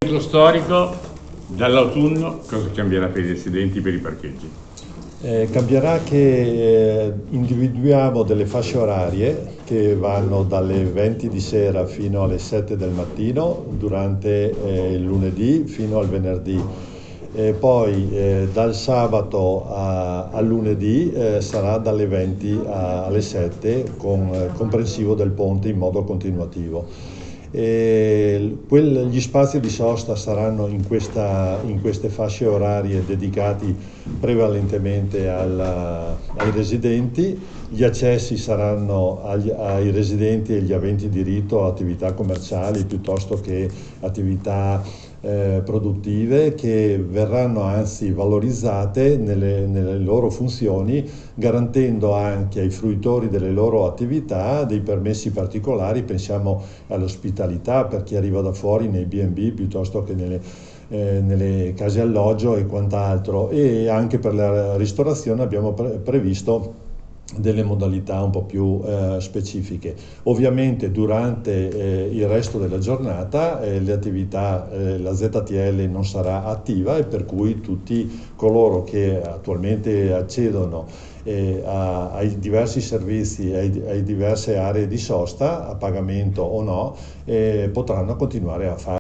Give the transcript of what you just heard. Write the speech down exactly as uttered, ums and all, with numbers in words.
centro storico dall'autunno cosa cambierà per i residenti per i parcheggi? Eh, cambierà che eh, individuiamo delle fasce orarie che vanno dalle venti di sera fino alle sette del mattino durante eh, il lunedì fino al venerdì. E poi eh, dal sabato a, al lunedì eh, sarà dalle venti a, alle sette con, eh, comprensivo del ponte in modo continuativo. E quel, gli spazi di sosta saranno in, questa, in queste fasce orarie dedicati prevalentemente alla, ai residenti, gli accessi saranno agli, ai residenti e agli aventi diritto a attività commerciali piuttosto che attività eh, produttive che verranno anzi valorizzate nelle, nelle loro funzioni, garantendo anche ai fruitori delle loro attività dei permessi particolari. Pensiamo all'ospitalità per chi arriva da fuori nei B and B piuttosto che nelle, eh, nelle case alloggio e quant'altro, e anche per la ristorazione abbiamo pre- previsto delle modalità un po' più eh, specifiche. Ovviamente durante eh, il resto della giornata eh, le attività, eh, la Z T L non sarà attiva, e per cui tutti coloro che attualmente accedono eh, a, ai diversi servizi, ai, ai diverse aree di sosta, a pagamento o no, eh, potranno continuare a fare.